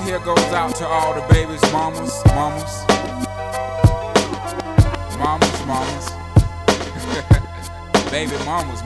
here goes out to all the babies, mamas. Baby mamas.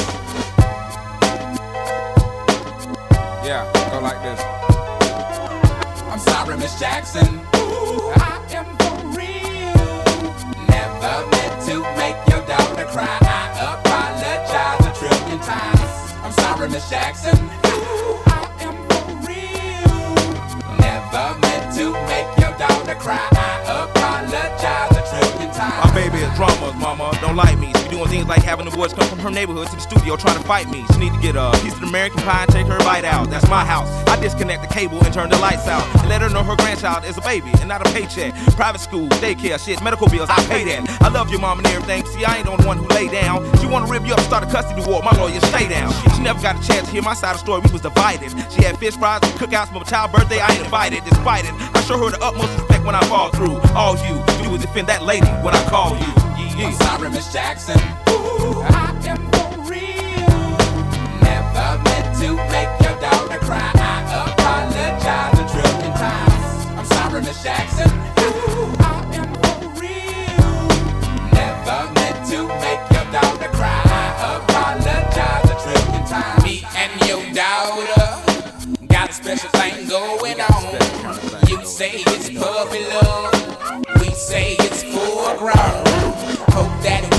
Yeah, go like this. I'm sorry, Miss Jackson. Ooh, I am for real. Never meant to make your daughter cry. I apologize a trillion times. I'm sorry, Miss Jackson. Ooh, I am for real. Never meant to make your daughter cry. I apologize a trillion times. My baby is drama, mama, don't like me. She doing things like having the boys come from her neighborhood to the studio trying to fight me. She need to get a piece of the American pie and take her bite out. That's my house. I disconnect the cable and turn the lights out and let her know her grandchild is a baby and not a paycheck. Private school, daycare, shit, medical bills, I pay that. I love your mom and everything. See, I ain't the only one who lay down. She wanna rip you up, start a custody war. My lawyer, stay down. She never got a chance to hear my side of the story. We was divided. She had fish fries and cookouts for my child's birthday. I ain't invited. Despite it, I show her the utmost respect when I fall through. All you do is defend that lady when I call you. I'm sorry, Miss Jackson. Ooh, I am for real. Never meant to make your daughter cry. I apologize a trillion times. I'm sorry, Miss Jackson. Ooh, I am for real. Never meant to make your daughter cry. I apologize a trillion times. Me and your daughter got a special thing going on. You say it's puppy love. We say it's full grown. Hope that we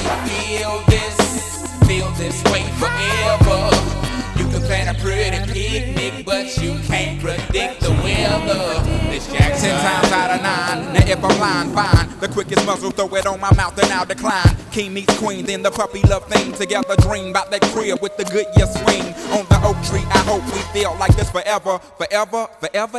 feel this way forever. You can plan a pretty picnic, but you can't predict the weather. This Jack 10 times out of 9. Now if I'm lying, fine. The quickest muzzle, throw it on my mouth and I'll decline. King meets queen, then the puppy love thing. Together dream about that crib with the Goodyear swing. On the oak tree, I hope we feel like this forever. Forever.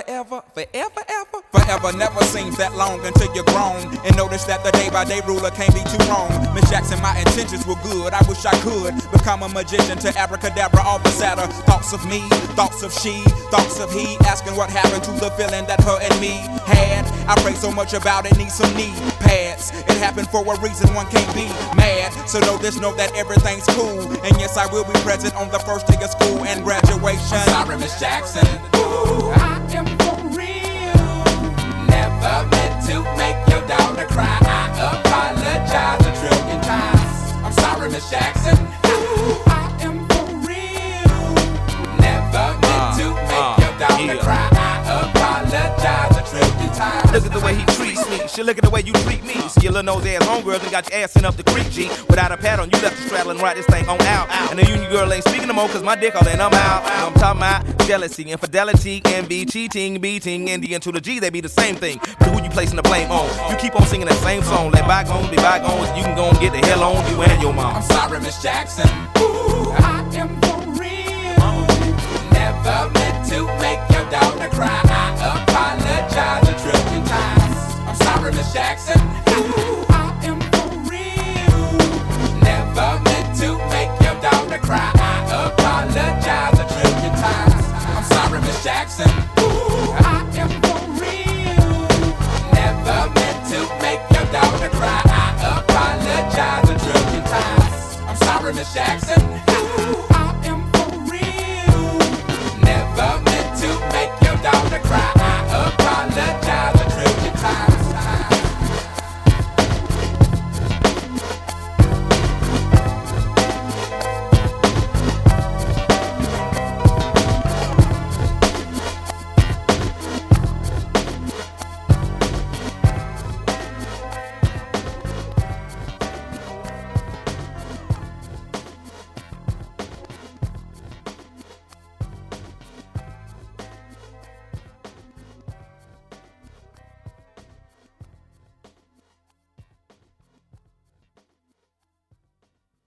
Forever never seems that long until you're grown. And notice that the day-by-day ruler can't be too wrong. Miss Jackson, my intentions were good. I wish I could become a magician to abracadabra all the sadder. Thoughts of me, thoughts of she, thoughts of he. Asking what happened to the feeling that her and me had. I pray so much about it, need some knee pads. It happened for a reason, one can't be mad. So know that everything's cool. And yes, I will be present on the first day of school and graduation. I'm sorry, Miss Jackson. Ooh, I am for real. Never meant to make your daughter cry. I apologize a trillion times. I'm sorry, Miss Jackson. Ooh, I am for real. Never meant to make your daughter cry. I apologize a trillion times. Look at the way he treats me. Shit, look at the way you treat me. See your little nose ass homegirl and got your ass sent up the creek, G. Without a pad on, you left the straddle and ride this thing on out. And the union girl ain't speaking no more, cause my dick all in, I'm out. I'm talking about jealousy, infidelity, envy, cheating, beating, and the N to the G, they be the same thing. But who you placing the blame on? You keep on singing that same song. Let bygones be bygones, you can go and get the hell on you and your mom. I'm sorry, Miss Jackson. Ooh, I am for real. Never meant to make your daughter cry. I apologize a trillion times. I'm sorry, Miss Jackson. Ooh, I am for real. Never meant to make your daughter cry. I apologize a trillion times. I'm sorry, Miss Jackson. Ooh, I am for real. Never meant to make your daughter cry. I apologize a trillion times. I'm sorry, Miss Jackson. Ooh,